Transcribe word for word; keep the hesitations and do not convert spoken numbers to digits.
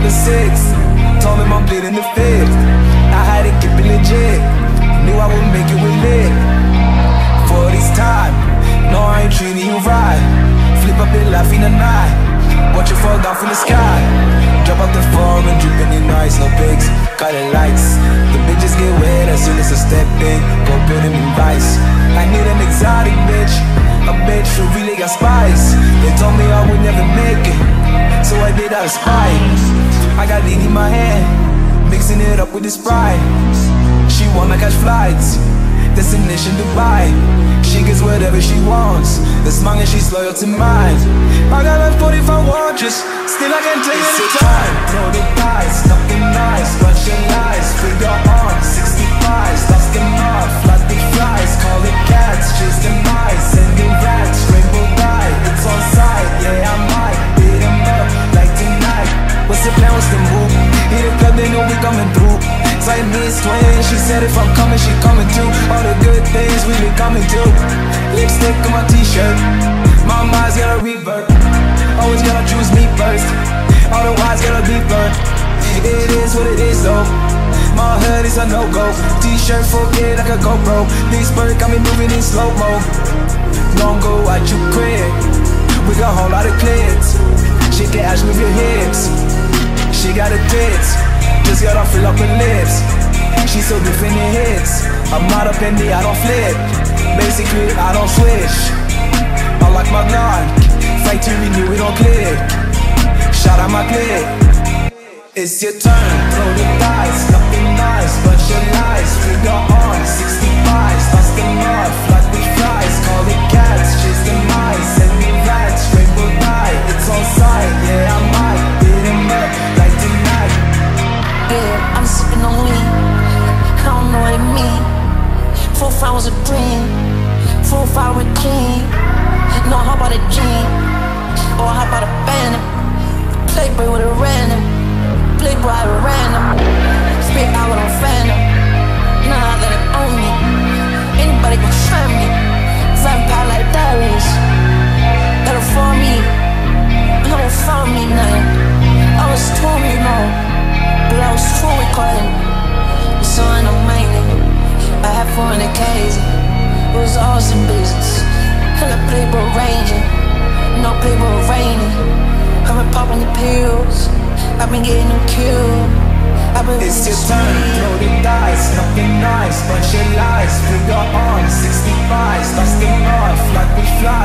the sixth. Told him I'm bleeding the fifth. I had to keep it legit. Knew I would make it with lit. For this time, no, I ain't treating you right. Flip up and laugh in the night. Watch it fall down from the sky. Drop out the form and dripping in ice. No pics, cut it lights. The bitches get wet as soon as I step in. Go build them in vice. I need an exotic bitch, a bitch who really got spice. They told me I would never make it, so I did out of spite. I got lean in my hand, mixing it up with the Sprite. She wanna catch flights, destination Dubai. She gets whatever she wants, as long as she's loyal to mine. I got like forty-five watches, still I can't take any time. Throw the dice, nothing nice, bunch of lies. Figure on, sixty-fives, lost them off like the flies. Call it cats, chase them mice, sending rats, rainbow dye. It's on site, yeah I might beat them up like tonight. What's the plan, what's the move? Hit the club, they know we coming through. Siamese twins, she said if I'm coming, she coming too. All the good things we been coming to. Lipstick on my t-shirt, my mind's got a revert. Always gotta choose me first, otherwise gotta be burnt. It is what it is though, my hood is a no-go. T-shirt forget like a GoPro. This bird got me moving in slow-mo. Don't go out your crib, we got a whole lot of clips. She can ask me your hips, she got her tits, just gotta fill up her lips. She so different in hits, I'm not a penny, I don't flip. Basically, I don't switch. I like my Glock, fight to renew, we don't click. Shout out my clip. It's your turn, throw the dice, nothing nice, bunch of lies. Figure on, sixty-fives, lost them off like we flies. Call it cats, chase the mice, send me rats, rainbow dye. It's on site, yeah I might beat them up like tonight. Yeah, I'm sipping on lean, I don't know what it mean. Four five was a dream, four five with clean. No, how about a jean, or how about a phantom? Playboy with a random, playboy with a random. Spit out with a phantom, nah, let it own me. Anybody can try me, vampire like Darius. That'll for me, no one found me nothing. I was torn, you know, but I was torn with calling. So I know mainly, I had four hundred K's, it was awesome business. And I playboy ranging, no playboy raining. I've been popping the pills, I've been getting them killed. I've been It's your turn, throw the dice, nothing nice, bunch of lies. Figure on, sixty-fives, lost them off like we fly.